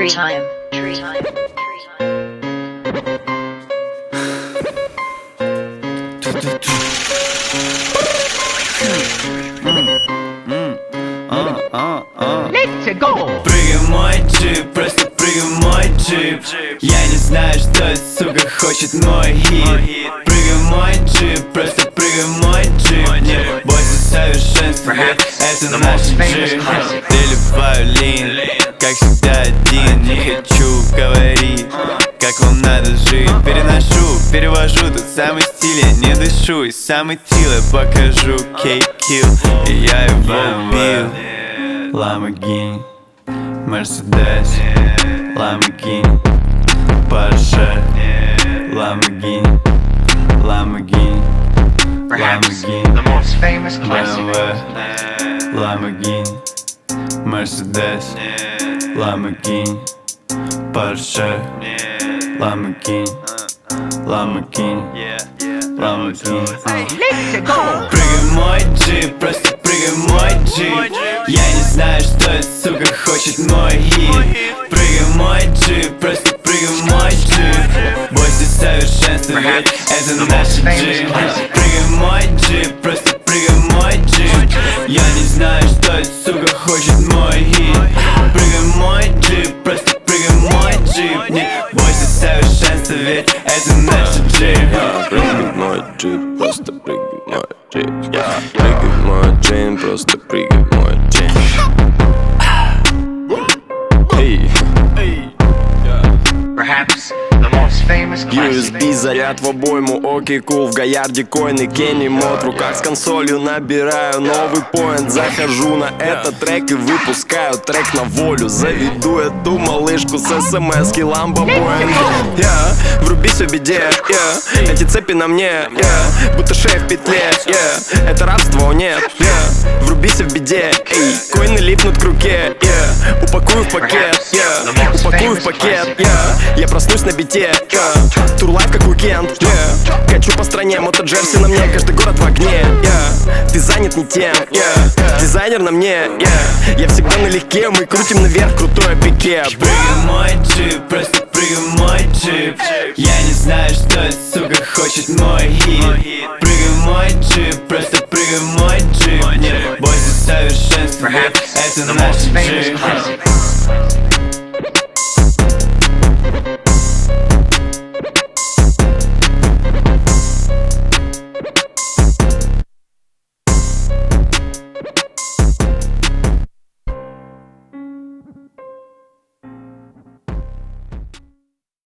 Tree time. Tree time. Let's go! Прыгай мой джип, просто прыгай мой джип. Я не знаю, что сука хочет мой хит. Прыгай мой джип, просто прыгай мой джип. Не бойся совершенства, это наш джип. Переливаю лин, как всегда один. Не хочу говорить, как вам надо жить. Переношу, перевожу, тут самый стиль. Я не дышу, и самый тил я покажу. K-Kill, и я его убил. Lamborghini, Mercedes, Lamborghini, Porsche, Lamborghini, Lamborghini, Lamborghini, The most famous classic. BMW, Lamborghini, Mercedes, Lamborghini, Porsche, Lamborghini, Lamborghini, Lamborghini. Let's go! Прыгай мой джип, просто прыгай мой джип. Я не знаю, что сука хочет мой хит. Прыгай мой джип, просто прыгай мой джип. Бойся совершенства, ведь это наш джип. Прыгай мой джип, просто прыгай мой джип. Я не знаю, что сука хочет мой хит. Прыгай мой джип, просто прыгай мой джип. Не бойся совершенства, ведь это наш джип. Прыгай мой джип, просто прыгай мой джип. Прыгай мой джип, просто прыгай мой джип. Perhaps the most famous classic. USB заряд в обойму, окей, кул. В Гаярде коины, Кенни Мод. В руках с консолью набираю новый поинт. Захожу на этот трек и выпускаю трек на волю. Заведу эту малышку с смс-ки Ламбо Боинг. Врубись в беде, эти цепи на мне, будто шея в петле, это рабство, о нет, врубись в беде, коины липнут к руке, упакую в пакет, упакую в пакет, я проснусь на бите, турлайф как уикенд, качу по стране, мото-джерси на мне, каждый город в огне, ты занят не тем, дизайнер на мне, я всегда налегке, мы крутим наверх крутое пике. Прыгай мой джип, просто прыгай мой джип. Я не знаю, что сука хочет мой хит. Прыгай мой джип, просто прыгай мой джип. Не бойся совершенства, это наш джип.